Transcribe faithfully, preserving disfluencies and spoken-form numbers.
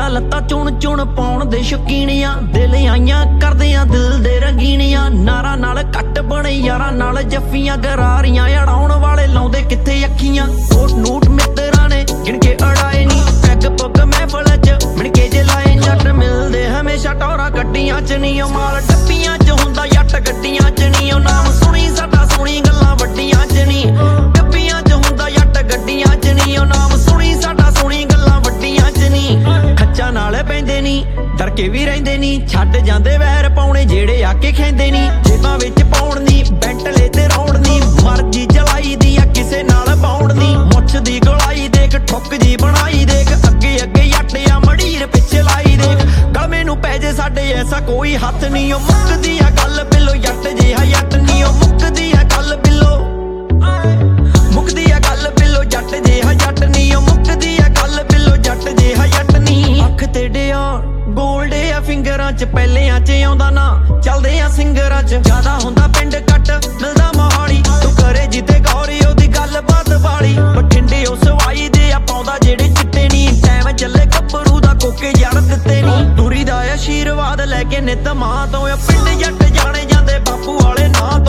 ਪੈਂਟਾਂ ਲੱਤਾਂ ਚੁਣ ਚੁਣ ਪਾਉਣ ਦੇ ਸ਼ੌਕੀਨੀਆਂ, ਦਿਲ ਆਈਆਂ ਕਰਦਿਆਂ ਦਿਲ ਦੇ ਰੰਗੀਨੀਆਂ। ਨਾਰਾਂ ਨਾਲ ਕੱਟ ਬਣੇ ਯਾਰਾਂ ਨਾਲ ਜੱਫੀਆਂ, ਗਰਾਰੀਆਂ ਅੜਾਉਣ ਵਾਲੇ ਲਾਉਂਦੇ ਕਿੱਥੇ ਅੱਖੀਆਂ। ਕੋਟ ਨੂਟ ਮਿੱਤਰਾਂ ਨੇ ਗਿਣ ਕੇ ਅੜਾਏ ਨੀ, ਪੈਗ ਪੁੱਗ ਮਹਿਫਲ ਚ ਮਿਣ ਕੇ ਜੇ ਲਾਏ। ਜੱਟ ਮਿਲਦੇ ਹਮੇਸ਼ਾ ਟੌਰਾਂ ਗੱਡੀਆਂ ਚ ਨੀ, ਉਹ ਮਾਲ ਡੱਬੀਆਂ ਚ ਹੁੰਦਾ ਜੱਟ ਗੱਡੀਆਂ ਚ ਨੀ। ਉਹ ਨਾਮ ਸੁਣੀ ਸਾਡਾ ਸੁਣੀ ਗੱਲਾਂ ਵੱਡੀਆਂ ਚ ਨੀ, ਡੱਬੀਆਂ ਚ ਹੁੰਦਾ ਜੱਟ ਗੱਡੀਆਂ ਚ ਨੀ। ਉਹ ਨਾਮ ਸੁਣੀ ਸਾਡਾ ਸੁਣੀ ਗੱਲਾਂ ਵੱਡੀਆਂ ਚ ਨੀ। ਖੱਚਾਂ ਨਾਲ ਪੈਂਦੇ ਨੀ ਡਰ ਕੇ ਵੀ ਰਹਿੰਦੇ ਨੀ, ਛੱਡ ਜਾਂਦੇ ਵੈਰ ਪਾਉਣੇ ਜਿਹੜੇ ਆ ਕੇ ਖੈਂਦੇ ਨੀ। ਜੇਬਾਂ ਵਿੱਚ ਪਾਉਣ ਨੀ ਬੈਂਟਲੇ ਤੇ ਰੌਣ ਨੀ, ਮਰਜੀ ਚਲਾਈ ਦੀ ਆ ਕਿਸੇ ਨਾਲ ਬਾਉਣ ਨੀ। ਮੁੱਛ ਦੀ ਗਲਾਈ ਦੇਖ ਠੁੱਕ ਜੀ ਬਣਾਈ ਦੇਖ, ਅੱਗੇ ਅੱਗੇ ਜੱਟ ਆ ਮੜੀਰ ਪਿੱਛੇ ਲਾਈ ਦੇਖ। ਗਲਮੇ ਨੂੰ ਪੈ ਜੇ ਸਾਡੇ ਐਸਾ ਕੋਈ ਹੱਥ ਨੀ, ਉਹ ਮੁੱਕਦੀ ਆ ਗੱਲ ਬਿੱਲੋ ਜੱਟ ਜਿਹਾ ਜੱਟ ਨੀ। ਉਹ ਮੁੱਕਦੀ ਆ ਗੱਲ ਬਿੱਲੋ ਮੁੱਕਦੀ ਆ ਗੱਲ ਬਿੱਲੋ ਜੱਟ ਜਿਹਾ ਜੱਟ ਨੀ। ਉਹ ਮੁੱਕਦੀ ਆ ਗੱਲ ਬਿੱਲੋ ਜੱਟ ਜਿਹਾ ਜੱਟ ਨੀ। ਅੱਖ ਤੇ ਡਿਆ ਗੋਲਡ ਆ ਫਿੰਗਰਾਂ ਚ, ਪਹਿਲਿਆਂ ਚ ਆਉਂਦਾ ਨਾ ਚੱਲਦੇ ਆ ਸਿੰਗਰਾਂ ਚ। ਜ਼ਿਆਦਾ ਹੁੰਦਾ ਪਿੰਡ ਕੱਟ ਮਿਲਦਾ ਮੋਹਾਲੀ, ਤੂੰ ਕਰੇ ਜਿੱਤੇ ਗੌਰੀ ਉਹਦੀ ਗੱਲ ਬਾਤ ਵਾਲੀ। ਬਠਿੰਡੇ ਉਹ ਸਵਾਈ ਦੇ ਆ ਪਾਉਂਦਾ ਜਿਹੜੇ ਚਿੱਟੇ ਨੀ, ਟਾਈਮ ਚੱਲੇ ਗੱਭਰੂ ਦਾ ਕੋਕੇ ਜੜ ਦਿੱਤੇ ਨੀ। ਦੂਰੀ ਦਾ ਆਸ਼ੀਰਵਾਦ ਲੈ ਕੇ ਨਿੱਤ ਮਾਂ ਤੋਂ ਪਿੰਡ ਜੱਟ ਜਾਣੇ ਜਾਂਦੇ ਬਾਪੂ ਵਾਲੇ ਨਾਂ ਤੋਂ।